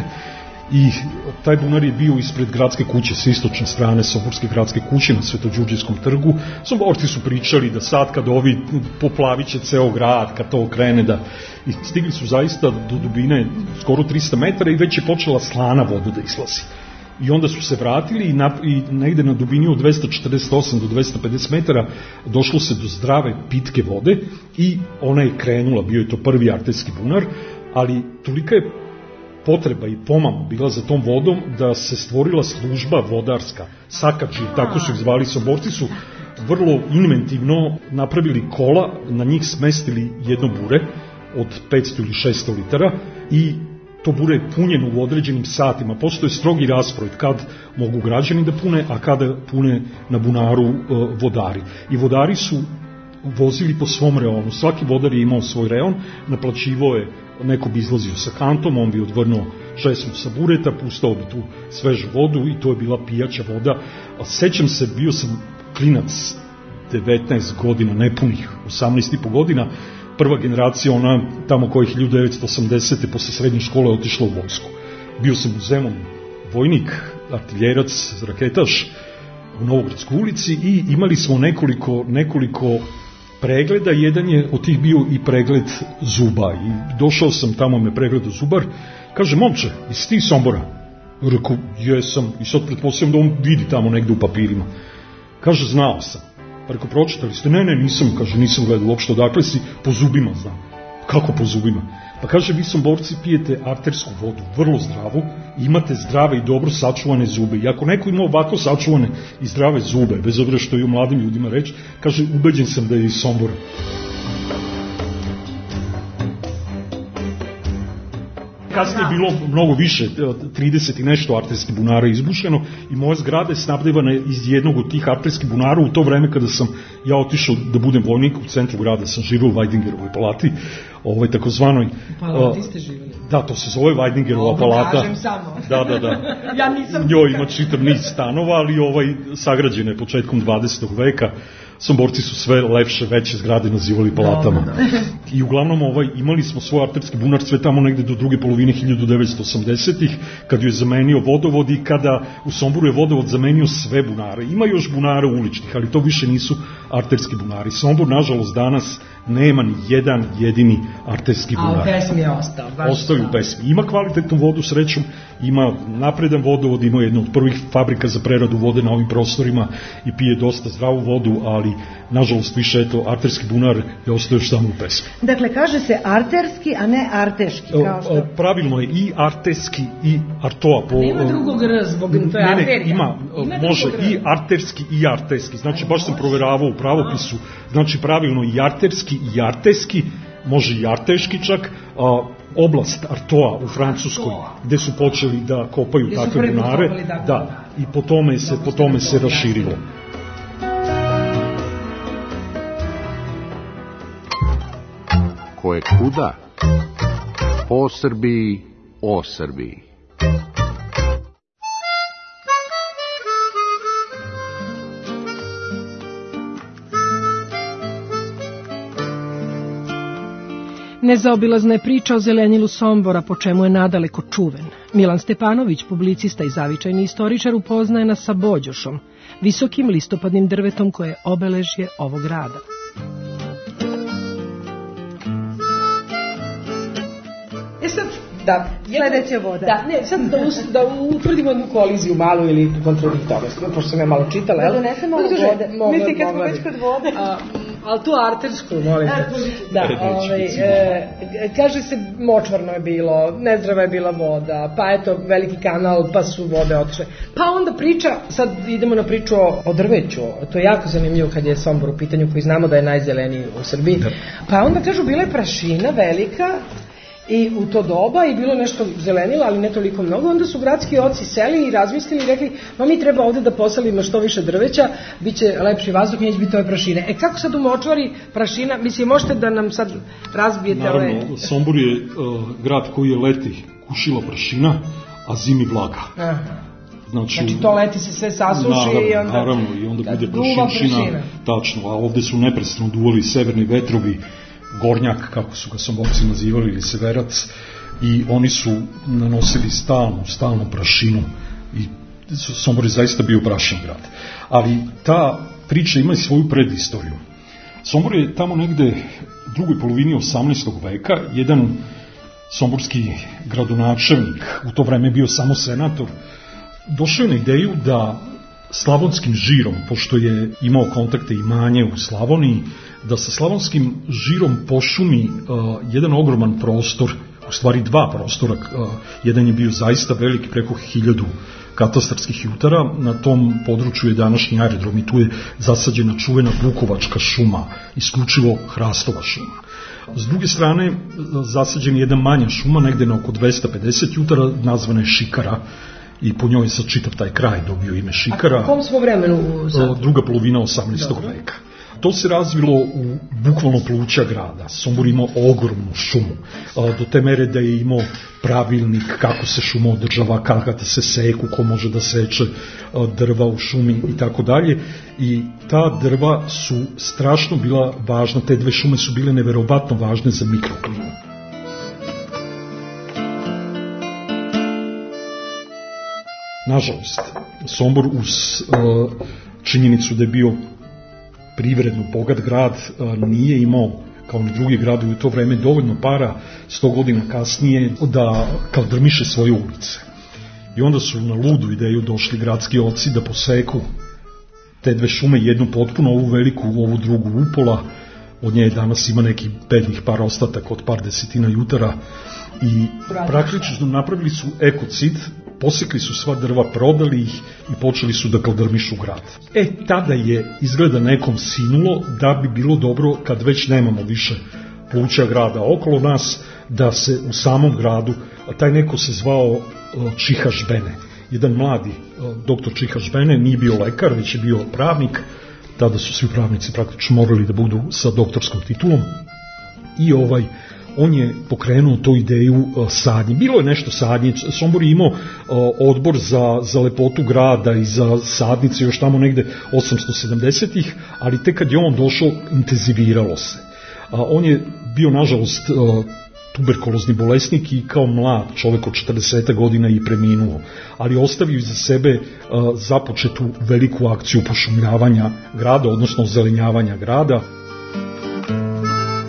i taj bunar je bio ispred gradske kuće sa istočne strane Somborske gradske kuće na Svetođurđevskom trgu. Somborci su pričali da sad kad ovi poplavit će ceo grad, kad to krene da... I stigli su zaista do dubine skoro trista metara i već je počela slana voda da izlazi. I onda su se vratili i, na, i negde na dubini od dvesta četrdeset osam do dvesta pedeset metara došlo se do zdrave pitke vode i ona je krenula, bio je to prvi arterski bunar, ali tolika je potreba i pomama bila za tom vodom da se stvorila služba vodarska, sakači, tako su ih zvali. Somborci su vrlo inventivno napravili kola, na njih smestili jedno bure od petsto ili šesto litara i to bure je punjeno u određenim satima. Postoje strogi raspored kad mogu građani da pune, a kada pune na bunaru e, vodari. I vodari su vozili po svom reonu. Svaki vodar je imao svoj reon, naplaćivao je, neko bi izlazio sa kantom, on bi odvrnuo česmu sa bureta, pustao bi tu svežu vodu i to je bila pijaća voda. A sećam se, bio sam klinac devetnaest godina, nepunih osamnaest i po godina, prva generacija, ona tamo koja je hiljadu devetsto osamdesete posle srednje škole otišla u vojsku. Bio sam u Zemunu vojnik, artiljerac, raketaš u Novogradskoj ulici i imali smo nekoliko, nekoliko pregleda. Jedan je od tih bio i pregled zuba i došao sam tamo, me pregledao zubar, kaže: momče, jesi ti Sombora? Rekao: jesam. I sad pretpostavljam da on vidi tamo negde u papirima. Kaže: znao sam. Pa rekao: pročitali ste? Ne, ne, nisam. Kaže: nisam gledao uopšte, odakle si? Po zubima znam. Kako po zubima? Pa kaže: vi Somborci pijete artersku vodu, vrlo zdravu, imate zdrave i dobro sačuvane zube. I ako neko ima ovako sačuvane i zdrave zube, bez obzira što je u mladim ljudima reći, kaže: ubeđen sam da je iz Sombora. Kasnije je bilo mnogo više, trideset i nešto arterskih bunara izbušeno i moja zgrada je snabdevana iz jednog od tih arterskih bunara. U to vreme kada sam ja otišao da budem vojnik, u centru grada sam živio u Vajdingerovoj palati, ovaj takozvanoj... Palati ste živjeli? Da, to se zove Vajdingerova palata. Ovo kažem samo. Da, da, da. Ja nisam... Njoj ima čitav niz stanova, ali ovaj sagrađena je početkom dvadesetog veka. Somborci su sve lepše, veće zgrade nazivali palatama. Da, da, da. I uglavnom ovaj, imali smo svoj arterski bunar sve tamo negde do druge polovine hiljadu devetsto osamdesetih, kad ju je zamenio vodovod i kada u Somboru je vodovod zamenio sve bunare. Ima još bunara uličnih, ali to više nisu arterski bunari. Sombor, nažalost, danas nema ni jedan jedini arterski bunar. A u pesmi je ostao. Ostao u pesmi. Ima kvalitetnu vodu, srećom, ima napredan vodovod, ima jednu od prvih fabrika za preradu vode na ovim prostorima i pije dosta zdravu vodu, ali nažalost više eto, arterski bunar je ostao još samo u pesmi. Dakle, kaže se arterski, a ne arteški. Kao što... Pravilno je i arterski i artoa. Po, nema drugog r, zbog to je ne, arterija. Ne, ima, ima može i arterski i arterski. Znači, baš sam proveravao u pravopisu. Znači, pravilno i arterski i arteski, može i arteški čak, a, oblast Artoa u Francuskoj, gde su počeli da kopaju gde takve bunare, da, da, i po tome se, po tome se raširilo. Ko je kuda? Po Srbiji, o Srbiji. Nezaobilazna je priča o zelenilu Sombora, po čemu je nadaleko čuven. Milan Stepanović, publicista i zavičajni istoričar, upoznaje nas sa bođošom, visokim listopadnim drvetom koje je obeležje ovog grada. E sad, da, sledeća voda. Da, ne, sad da, us, da utvrdimo jednu koliziju malu ili kontradiktornost, pošto sam ja malo čitala. Da donesemo malo vode. Misli kad smo već kod vode. A, ali tu artersku, molim te. Da, ovaj, e, kaže se močvarno je bilo, nezdrava je bila voda, pa eto veliki kanal, pa su vode otišle. Pa onda priča, sad idemo na priču o, o drveću, to je jako zanimljivo kad je Sombor u pitanju, koji znamo da je najzeleniji u Srbiji. Da. Pa onda kažu bila je prašina velika, i u to doba i bilo nešto zelenilo, ali ne toliko mnogo, onda su gradski oci seli i razmislili i rekli, ma mi treba ovde da posadimo što više drveća, bit će lepši vazduh, neće biti ove prašine. E kako sad u močvari prašina, mislim, možete da nam sad razbijete Naravno, ove... Naravno, Sombor je uh, grad koji je leti kušila prašina, a zimi vlaga. Aha. Znači, znači to leti se sve sasuši naravno, i onda... Naravno, i onda bude prašinčina, prašina. Tačno, a ovde su neprestano duvali severni vetrovi, gornjak, kako su ga Somborci nazivali, ili severac, i oni su nanosili stalnu, stalnu prašinu i Sombor je zaista bio prašin grad. Ali ta priča ima i svoju predistoriju. Sombor je tamo negde u drugoj polovini osamnaestog veka, jedan somborski gradonačelnik, u to vreme bio samo senator, došao je na ideju da slavonskim žirom, pošto je imao kontakte i manje u Slavoniji, da sa slavonskim žirom pošumi uh, jedan ogroman prostor, u stvari dva prostora, uh, jedan je bio zaista veliki, preko hiljadu katastarskih jutara, na tom području je današnji aerodrom i tu je zasađena čuvena Bukovačka šuma, isključivo hrastova šuma. S druge strane, zasađena je jedna manja šuma, negde na oko dvesta pedeset jutara, nazvana je Šikara, i po njoj sad čitav taj kraj dobio ime Šikara. A u kom smo vremenu? Sad? Druga polovina osamnaestog veka. To se razvilo u bukvalno pluća grada. Sombor imao ogromnu šumu, do te mere da je imao pravilnik kako se šuma održava, kako da se seku, ko može da seče drva u šumi i tako dalje. I ta drva su strašno bila važna, te dve šume su bile neverovatno važne za mikroklimu. Nažalost, Sombor uz uh, činjenicu da je bio privredno bogat grad, uh, nije imao, kao ni drugi gradovi u to vreme, dovoljno para sto godina kasnije da kaldrmiše svoje ulice. I onda su na ludu ideju došli gradski oci da poseku te dve šume, jednu potpuno, ovu veliku, ovu drugu upola. Od nje danas ima neki bednih par ostataka od par desetina jutara i praktično napravili su ekocid, posekli su sva drva, prodali ih i počeli su da kaldrmišu grad. E, tada je izgleda nekom sinulo da bi bilo dobro, kad već nemamo više pluća grada okolo nas, da se u samom gradu, taj neko se zvao Čihaš Bene. Jedan mladi doktor Čihaš Bene, nije bio lekar, već je bio pravnik, tada su svi pravnici praktično morali da budu sa doktorskom titulom, i ovaj on je pokrenuo tu ideju uh, sadnje. Bilo je nešto sadnje, Sombor je imao uh, odbor za, za lepotu grada i za sadnice još tamo negde osamsto sedamdesetih, ali tek kad je on došao, intenziviralo se. Uh, on je bio, nažalost, uh, tuberkulozni bolesnik i kao mlad čovek od četrdeset godina i preminuo, ali ostavio iza sebe uh, započetu veliku akciju pošumljavanja grada, odnosno ozelenjavanja grada.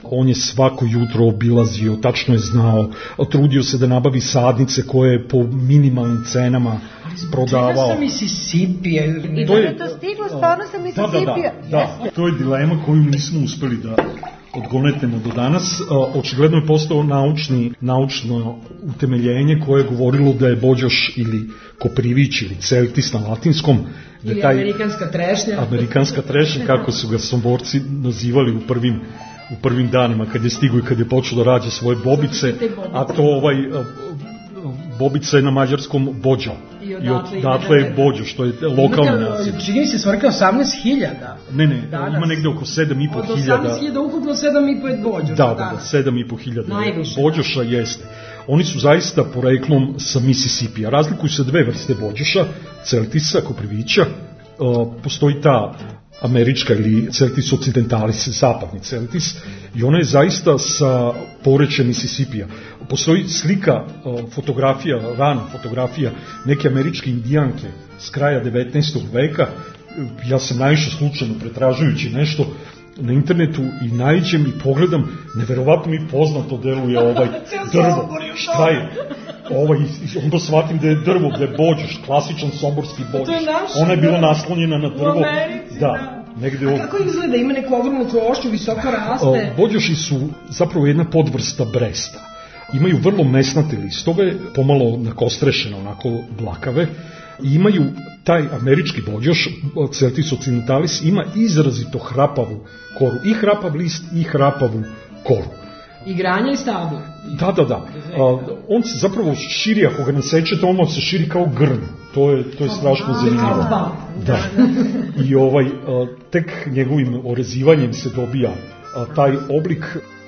on je svako jutro obilazio, tačno je znao, trudio se da nabavi sadnice koje je po minimalnim cenama prodavao. Čega sa Mississipija? I da je to stiglo stvarno sa Mississipija. Da, da, da, to je dilema koju nismo uspeli da odgonetnemo do danas. Očigledno je postao naučni, naučno utemeljenje koje je govorilo da je Bođoš ili Koprivić ili Celtis na latinskom. Ili taj, amerikanska trešnja. Amerikanska trešnja, kako su ga Somborci nazivali u prvim, u prvim danima kad je stigo i kad je počeo da rađa svoje bobice, a to ovaj... Bobica je na mađarskom Bođo. I odatle je Bođo, što je lokalni naziv. Čini se stvarka osamnaest hiljada. Ne, ne, danas, ima negde oko sedam i po hiljada. Od osamnaest hiljada ukupno sedam i po je Bođoša. Da, da, da, sedam i po hiljada. Bođoša jeste. Oni su zaista poreklom sa Mississippija. Razlikuju se dve vrste Bođoša, Celtisa, Koprivića. Postoji ta američka ili Celtis occidentalis, zapadni Celtis, i ona je zaista sa porećem Mississippija. Postoji slika, fotografija, rana fotografija neke američke indijanke s kraja devetnaestog veka. Ja sam naišao slučajno pretražujući nešto na internetu i naiđem i pogledam, neverovatno mi poznato deluje ovaj drvo. Šta je? Ovaj, onda shvatim da je drvo, da je Bođoš, klasičan somborski Bođoš. Ona je bila naslonjena na drvo. Da, negde ovdje. A kako izgleda? Ima neku ogromnu krošću, visoko raste? Bođoši su zapravo jedna podvrsta bresta. Imaju vrlo mesnate listove, pomalo nakostrešene, onako blakave, i imaju taj američki Bođoš, Celtis occidentalis, ima izrazito hrapavu koru. I hrapav list i hrapavu koru. I granja i stablo. Da, da, da. A, on se zapravo širi, ako ga nasečete, on se širi kao grn. To je, to je strašno zanimljivo. Da. I ovaj, a, tek njegovim orezivanjem se dobija a, taj oblik.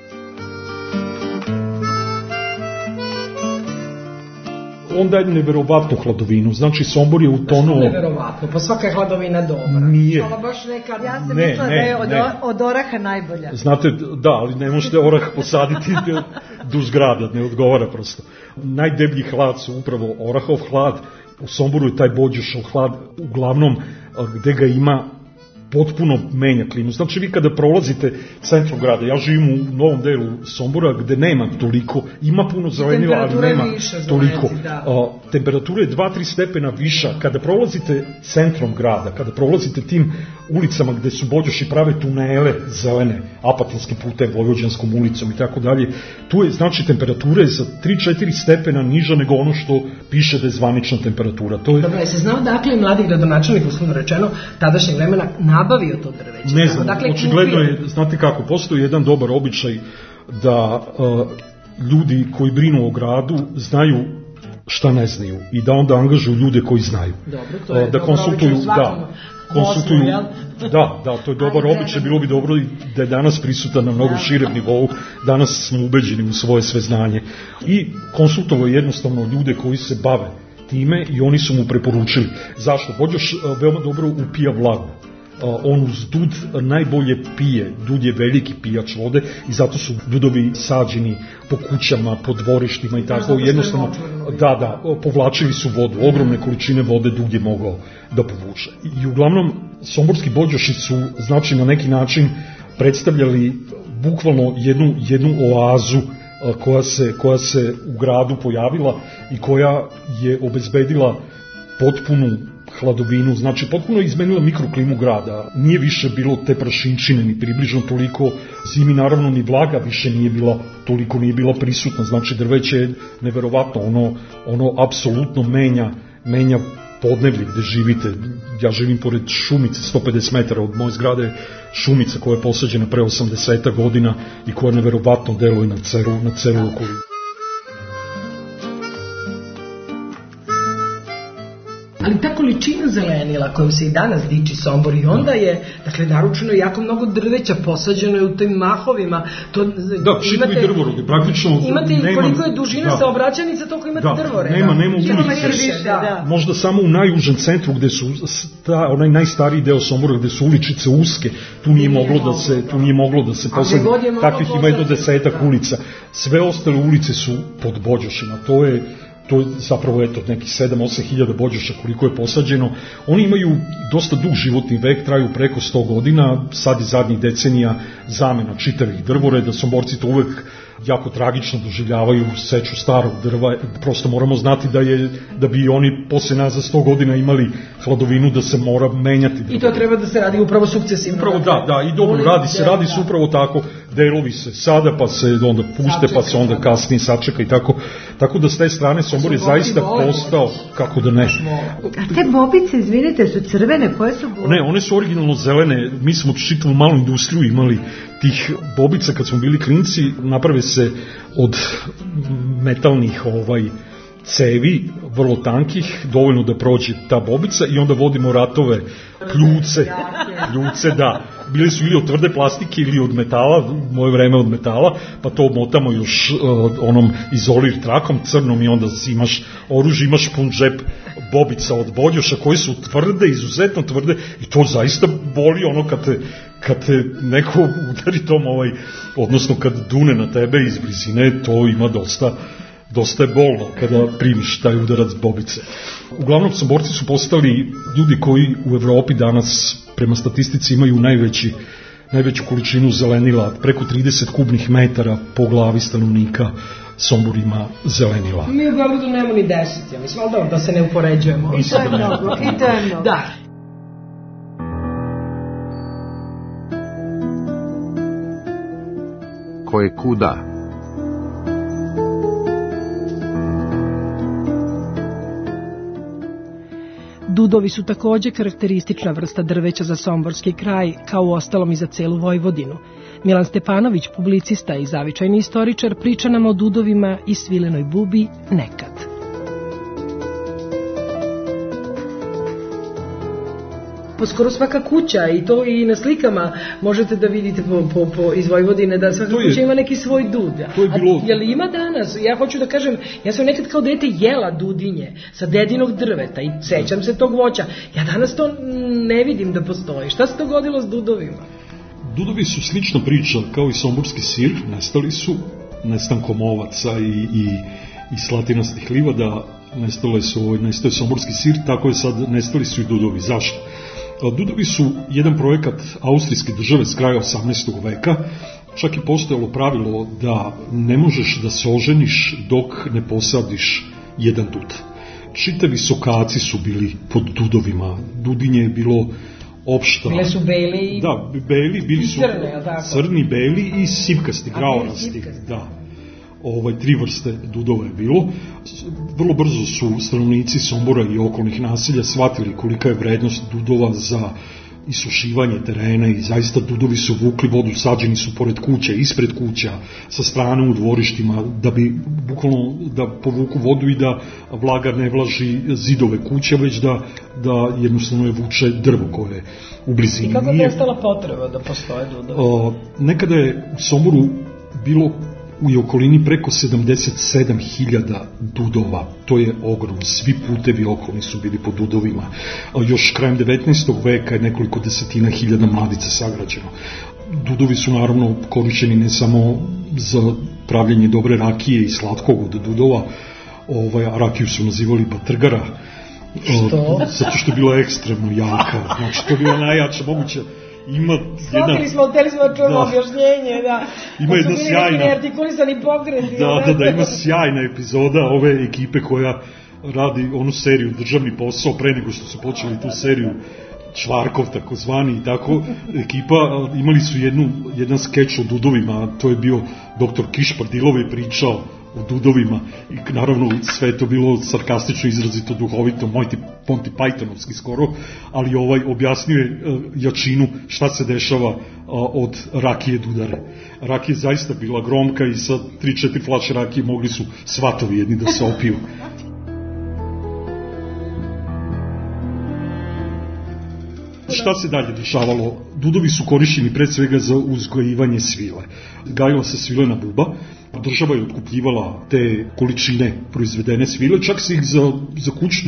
On daje neverovatnu hladovinu, znači Sombor je utonuo... Što neverovatno, pa svaka je hladovina dobra. Nije. Baš neka, ja sam ne, mislila ne, da je od, ne. od oraha najbolja. Znate, da, ali ne možete orah posaditi duž grada, ne odgovara prosto. Najdeblji hlad su upravo orahov hlad, u Somboru je taj Bođošov hlad, uglavnom gde ga ima potpuno menja klimu. Znači vi kada prolazite centrom grada, ja živim u novom delu Sombora gde nema toliko, ima puno zelenila, ali nema toliko. A, temperatura je dva do tri stepena viša. Kada prolazite centrom grada, kada prolazite tim ulicama gde su Bođoši prave tunele zelene, Apatinskim putem, Vojvođanskom ulicom i tako dalje, tu je znači temperatura je za tri do četiri stepena niža nego ono što piše da je zvanična temperatura. To je... Dobro, je se znao dakle mladi gradonačelnik, uslovno rečeno, tadašnjeg vremena nabavio to drveće? Ne znam, dakle, očigledno je, znate kako, postoji jedan dobar običaj da uh, ljudi koji brinu o gradu znaju šta ne znaju i da onda angažuju ljude koji znaju. Dobro, to je uh, da konsultuju, da, konsultuju, da, da, to je dobar običaj, bilo bi dobro da je danas prisutan na mnogo širem nivou, danas smo ubeđeni u svoje sveznanje i konsultovao jednostavno ljude koji se bave time i oni su mu preporučili. Zašto? Bođoš uh, veoma dobro upija vlagu. On uz dud najbolje pije, dud je veliki pijač vode i zato su dudovi sađeni po kućama, po dvorištima i tako, jednostavno, da, da, povlačili su vodu, ogromne količine vode dud je mogao da povuče. I uglavnom, somborski Bođoši su, znači, na neki način predstavljali bukvalno jednu, jednu oazu koja se, koja se u gradu pojavila i koja je obezbedila potpunu hladovinu, znači potpuno je izmenila mikroklimu grada. Nije više bilo te prašinčine ni približno toliko, zimi naravno ni vlaga više nije bila toliko, nije bila prisutna, znači drveće je neverovatno, ono, ono apsolutno menja, menja podneblje gde živite. Ja živim pored šumice, sto pedeset metara od moje zgrade, šumica koja je posađena pre osamdeset godina i koja neverovatno deluje na celu, na celu okolinu. Ali ta količina zelenila kojom se i danas diči Sombor i onda je, dakle, naručeno jako mnogo drveća, posađeno je u tim mahovima. To, da, šitovi drvorodi, praktično imate nema, koliko je dužina da, saobraćajnica, toliko imate da, drvoreda. Nema, nema ulice. Da, da. Možda samo u najužem centru gde su ta, onaj najstariji deo Sombora gde su uličice uske, tu nije, nije moglo da se, tu nije moglo da se posadi. Takvih ima jedno desetak ulica. Sve ostale ulice su pod Bođošima. To je to je zapravo eto nekih sedam do osam hiljada bođoša koliko je posađeno. Oni imaju dosta dug životni vek, traju preko sto godina, sad i zadnjih decenija zamena čitavih drvoreda, Somborci to uvek jako tragično doživljavaju seču starog drva, prosto moramo znati da je da bi oni posle nas za sto godina imali hladovinu da se mora menjati drvo. I to treba da se radi upravo sukcesivno. Upravo da, da, i dobro, radi se, radi se upravo tako, delovi se sada pa se onda puste, pa se onda kasnije sačeka i tako, tako da s te strane Sombor je zaista postao, kako da ne. A te bobice, izvinite, su crvene, koje su boje? Ne, one su originalno zelene, mi smo čitavu malu industriju imali tih bobica kad smo bili klinci, naprave se od metalnih ovaj cevi, vrlo tankih, dovoljno da prođe ta bobica i onda vodimo ratove kljuce, kljuce, da. Bili su ili od tvrde plastike ili od metala, u moje vreme od metala, pa to omotamo još uh, onom izolir trakom crnom i onda imaš oružje, imaš pun džep bobica od bođoša koje su tvrde, izuzetno tvrde i to zaista boli ono kad te, kad te neko udari tom ovaj, odnosno kad dune na tebe iz blizine, to ima dosta dosta je bolno kada primiš taj udarac bobice. Uglavnom, Somborci su postali ljudi koji u Evropi danas prema statistici imaju najveći, najveću količinu zelenila, preko trideset kubnih metara po glavi stanovnika Sombor ima zelenila. Mi u Beogradu nemamo ni deset, ja mislim, ali da se ne upoređujemo. I to je mnogo, i to je mnogo. Da. Koje kuda? Dudovi su takođe karakteristična vrsta drveća za somborski kraj, kao u ostalom i za celu Vojvodinu. Milan Stepanović, publicista i zavičajni istoričar, priča nam o dudovima i svilenoj bubi nekad. Po skoro svaka kuća, i to i na slikama možete da vidite po, po, po, iz Vojvodine, da svaka je, kuća ima neki svoj dud. To je bilo... A, je li ima danas? Ja hoću da kažem, ja sam nekad kao dete jela dudinje sa dedinog drveta i sećam se tog voća. Ja danas to ne vidim da postoji. Šta se dogodilo s dudovima? Dudovi su slična priča, kao i somborski sir, nestali su nestankom ovaca i, i, i slatinastih livada, nestale su, nestao je somborski sir, tako je sad nestali su i dudovi. Zašto? Dudovi su jedan projekat austrijske države s kraja osamnaestog veka, čak i postojalo pravilo da ne možeš da se oženiš dok ne posadiš jedan dud. Čitavi sokaci su bili pod dudovima, dudinje je bilo opšta. Bile su beli i... Da, beli, bili su crne, crni, beli i sivkasti, graorasti. Da. Ovaj, tri vrste dudova je bilo. Vrlo brzo su stanovnici Sombora i okolnih naselja shvatili kolika je vrednost dudova za isušivanje terena i zaista dudovi su vukli vodu, sađeni su pored kuća, ispred kuća, sa strane u dvorištima, da bi bukvalno da povuku vodu i da vlaga ne vlaži zidove kuća, već da, da jednostavno je vuče drvo koje je u blizini. I kako je prestala potreba da postoje dudovi? Nekada je u Somboru bilo u okolini preko sedamdeset sedam hiljada dudova. To je ogromno. Svi putevi okolni su bili po dudovima. Još krajem devetnaestog veka je nekoliko desetina hiljada mladica sagrađeno. Dudovi su naravno korišćeni ne samo za pravljenje dobre rakije i slatkog od dudova, ovaj, a rakiju su nazivali batrgara. Što? Zato što je bila ekstremno jaka. Znači, to je bila najjača moguća. Ima jedna... Shvatili smo, hteli smo da čujemo objašnjenje, da. Ima jedna sjajna... Neartikulisani pokreti. Da, da, da, ima sjajna epizoda ove ekipe koja radi onu seriju Državni posao, pre nego što su počeli tu seriju Čvarkov, takozvani, i tako, ekipa, imali su jednu, jedan skeč o dudovima, to je bio doktor Kišpardilov je pričao o dudovima i naravno sve je to bilo sarkastično, izrazito duhovito, Monty, Monty Pythonovski skoro, ali ovaj objasnio je uh, jačinu šta se dešava uh, od rakije dudare. Rakija je zaista bila gromka i sa tri četiri flaše rakije mogli su svatovi jedni da se opiju. Šta se dalje dešavalo? Dudovi su korišćeni pred svega za uzgojivanje svile. Gajila se svilena buba, država je otkupljivala te količine proizvedene svile, čak se ih za, za kućnu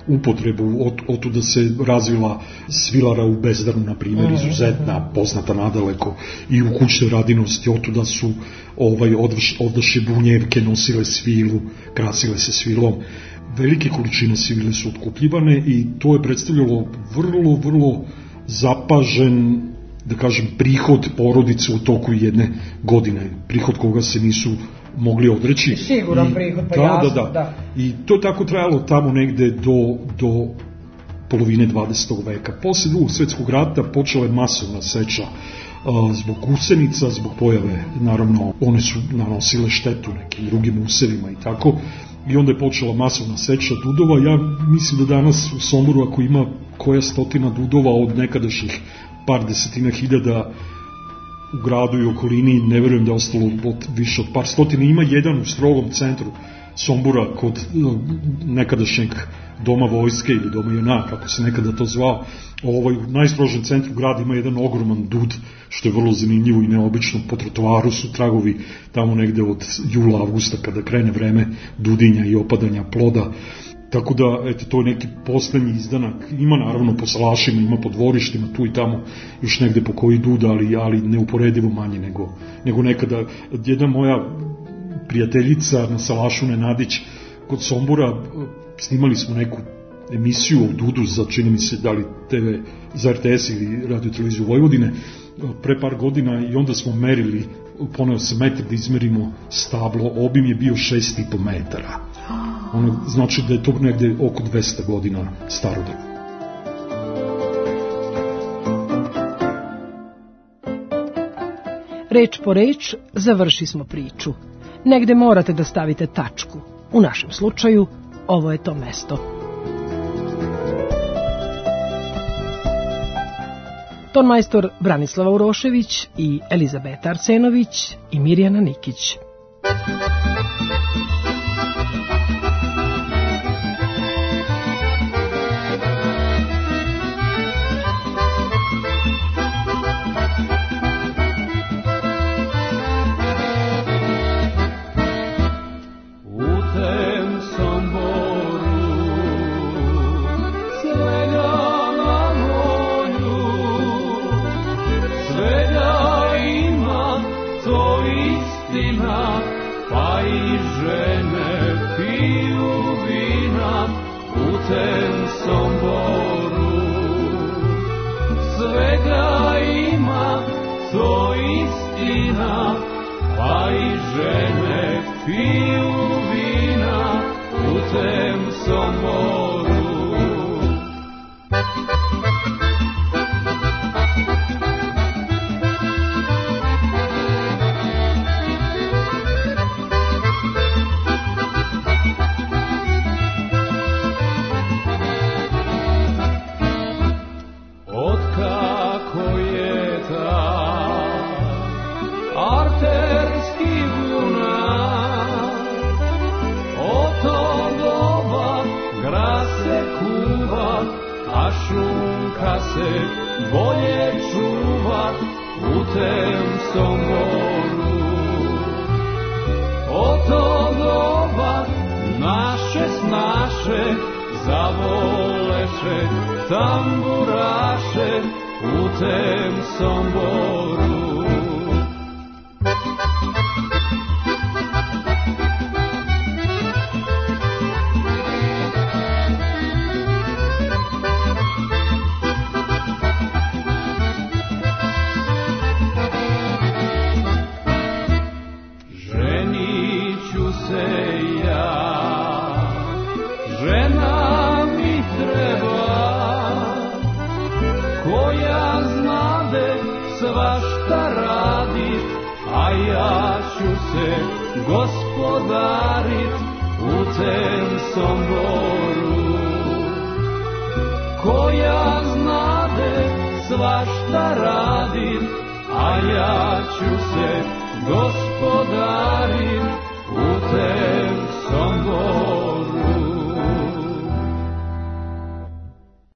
upotrebu, od, od da se razvila svilara u Bezdanu, na primjer, izuzetna, poznata nadaleko, i u kućnoj radinosti, od da su ovaj, odvaše bunjevke nosile svilu, krasile se svilom. Velike količine svile su otkupljivane i to je predstavljalo vrlo, vrlo zapažen, da kažem, prihod porodice u toku jedne godine, prihod koga se nisu mogli odreći. Siguran I, prihod, pa da, jasno, da, da. da. I to je tako trajalo tamo negde do, do polovine dvadesetog veka. Posle Drugog svjetskog rata počela je masovna seča a, zbog gusenica, zbog pojave, naravno, one su nanosile štetu nekim drugim usevima i tako, i onda je počela masovna seča dudova. Ja mislim da danas u Somboru, ako ima koja stotina dudova od nekadašnjih par desetina hiljada u gradu i okolini, ne verujem da je ostalo od, više od par stotina. Ima jedan u strogom centru Sombora kod nekadašnjeg doma vojske ili doma juna, kako se nekada to zvao. Ovaj, u najstrožem centru grada ima jedan ogroman dud, što je vrlo zanimljivo i neobično. Po trotoaru su tragovi tamo negde od jula, avgusta, kada krene vreme dudinja i opadanja ploda. Tako da, eto, to je neki poslednji izdanak. Ima naravno po salašima, ima po dvorištima, tu i tamo još negde po koji duda, ali, ali neuporedivo manje nego, nego nekada. Jedna moja prijateljica na salašu, Nenadić, kod Sombora, snimali smo neku emisiju o dudu za, čini mi se, da li te ve za er te es ili Radio televiziju Vojvodine, pre par godina, i onda smo merili, poneo se metar da izmerimo stablo, obim je bio šest i po metara. Ono znači da je to negde oko dvesta godina staro drvo. Reč po reč završi smo priču. Negde morate da stavite tačku. U našem slučaju, ovo je to mesto. Tonmajstor Branislava Urošević i Elizabeta Arsenović i Mirjana Nikić. Tamburaše u tem Somboru. Ženiću se ja, žena mi treba, koja znade svašta radi, a ja ću se gospodarit u tem Somboru. Koja znade svašta radi, a ja ću se gospodarit